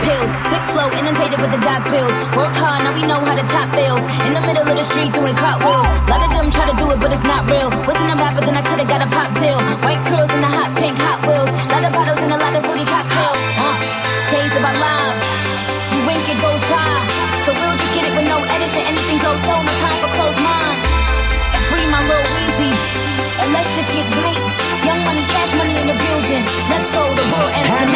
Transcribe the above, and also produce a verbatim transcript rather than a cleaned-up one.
pills. Sick flow, inundated with the doc pills. Work hard, now we know how to top bills. In the middle of the street doing cartwheels. A lot of them try to do it, but it's not real. Wasn't a rapper, then I could've got a pop deal. White curls and the hot pink Hot Wheels. Lot of bottles and a lot of fruity cocktails. Uh, days of our lives. You wink, it goes by. So we'll just get it with no edits and anything goes so. No time for closed minds. And free my little Weezy. And let's just get right. Young money, cash money in the building. Let's go, the world ends tonight.